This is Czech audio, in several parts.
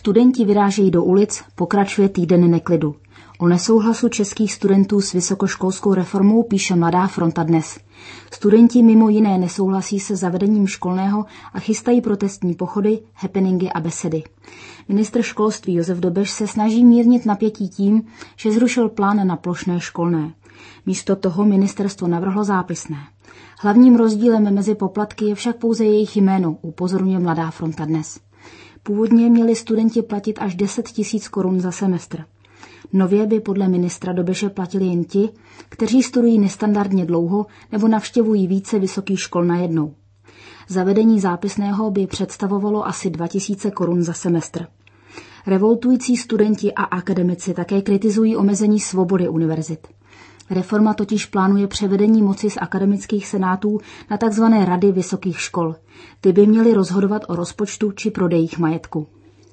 Studenti vyrážejí do ulic, pokračuje týden neklidu. O nesouhlasu českých studentů s vysokoškolskou reformou píše Mladá fronta dnes. Studenti mimo jiné nesouhlasí se zavedením školného a chystají protestní pochody, happeningy a besedy. Ministr školství Josef Dobeš se snaží mírnit napětí tím, že zrušil plán na plošné školné. Místo toho ministerstvo navrhlo zápisné. Hlavním rozdílem mezi poplatky je však pouze jejich jméno, upozorňuje Mladá fronta dnes. Původně měli studenti platit až 10 000 korun za semestr. Nově by podle ministra Dobeše platili jen ti, kteří studují nestandardně dlouho nebo navštěvují více vysokých škol najednou. Zavedení zápisného by představovalo asi 2 000 korun za semestr. Revoltující studenti a akademici také kritizují omezení svobody univerzit. Reforma totiž plánuje převedení moci z akademických senátů na tzv. Rady vysokých škol. Ty by měly rozhodovat o rozpočtu či prodejích majetku.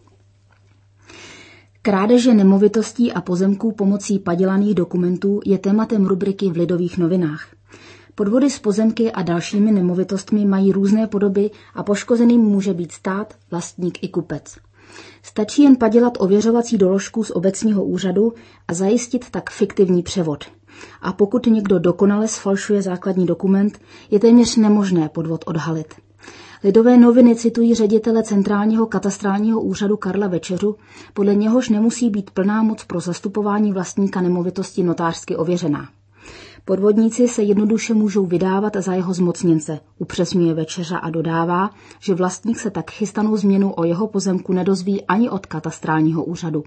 Krádeže nemovitostí a pozemků pomocí padělaných dokumentů je tématem rubriky v Lidových novinách. Podvody s pozemky a dalšími nemovitostmi mají různé podoby a poškozeným může být stát, vlastník i kupec. Stačí jen padělat ověřovací doložku z obecního úřadu a zajistit tak fiktivní převod. A pokud někdo dokonale sfalšuje základní dokument, je téměř nemožné podvod odhalit. Lidové noviny citují ředitele Centrálního katastrálního úřadu Karla Večeřu, podle něhož nemusí být plná moc pro zastupování vlastníka nemovitosti notářsky ověřená. Podvodníci se jednoduše můžou vydávat za jeho zmocněnce, upřesňuje Večeřa a dodává, že vlastník se tak chystanou změnu o jeho pozemku nedozví ani od katastrálního úřadu.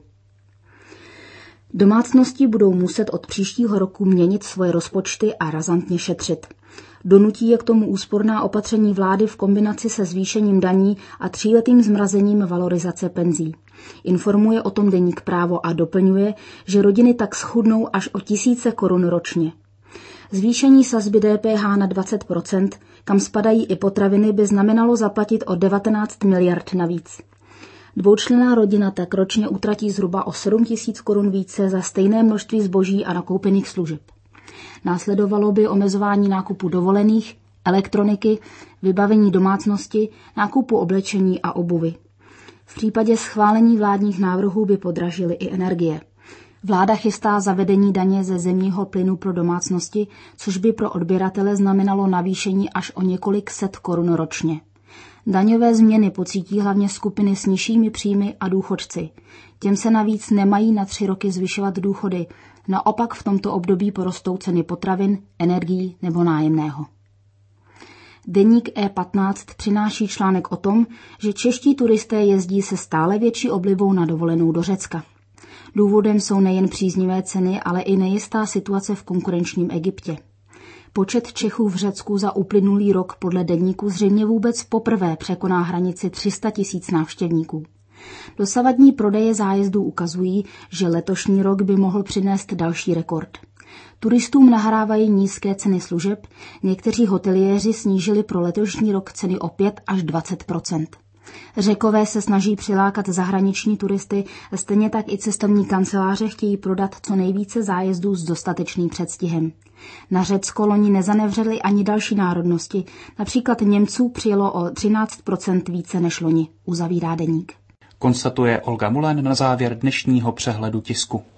Domácnosti budou muset od příštího roku měnit svoje rozpočty a razantně šetřit. Donutí je k tomu úsporná opatření vlády v kombinaci se zvýšením daní a 3letým zmrazením valorizace penzí. Informuje o tom deník Právo a doplňuje, že rodiny tak schudnou až o 1000 korun ročně. Zvýšení sazby DPH na 20%, kam spadají i potraviny, by znamenalo zaplatit o 19 miliard navíc. Dvoučlenná rodina tak ročně utratí zhruba o 7 000 korun více za stejné množství zboží a nakoupených služeb. Následovalo by omezování nákupu dovolených, elektroniky, vybavení domácnosti, nákupu oblečení a obuvy. V případě schválení vládních návrhů by podražily i energie. Vláda chystá zavedení daně ze zemního plynu pro domácnosti, což by pro odběratele znamenalo navýšení až o několik set korun ročně. Daňové změny pocítí hlavně skupiny s nižšími příjmy a důchodci. Těm se navíc nemají na 3 roky zvyšovat důchody, naopak v tomto období porostou ceny potravin, energií nebo nájemného. Deník E15 přináší článek o tom, že čeští turisté jezdí se stále větší oblibou na dovolenou do Řecka. Důvodem jsou nejen příznivé ceny, ale i nejistá situace v konkurenčním Egyptě. Počet Čechů v Řecku za uplynulý rok podle deníku zřejmě vůbec poprvé překoná hranici 300 000 návštěvníků. Dosavadní prodeje zájezdů ukazují, že letošní rok by mohl přinést další rekord. Turistům nahrávají nízké ceny služeb, někteří hoteliéři snížili pro letošní rok ceny o 5 až 20%. Řekové se snaží přilákat zahraniční turisty, stejně tak i cestovní kanceláře chtějí prodat co nejvíce zájezdů s dostatečným předstihem. Na Řecko loni nezanevřely ani další národnosti, například Němců přijelo o 13% více než loni, uzavírá deník. Konstatuje Olga Mulen na závěr dnešního přehledu tisku.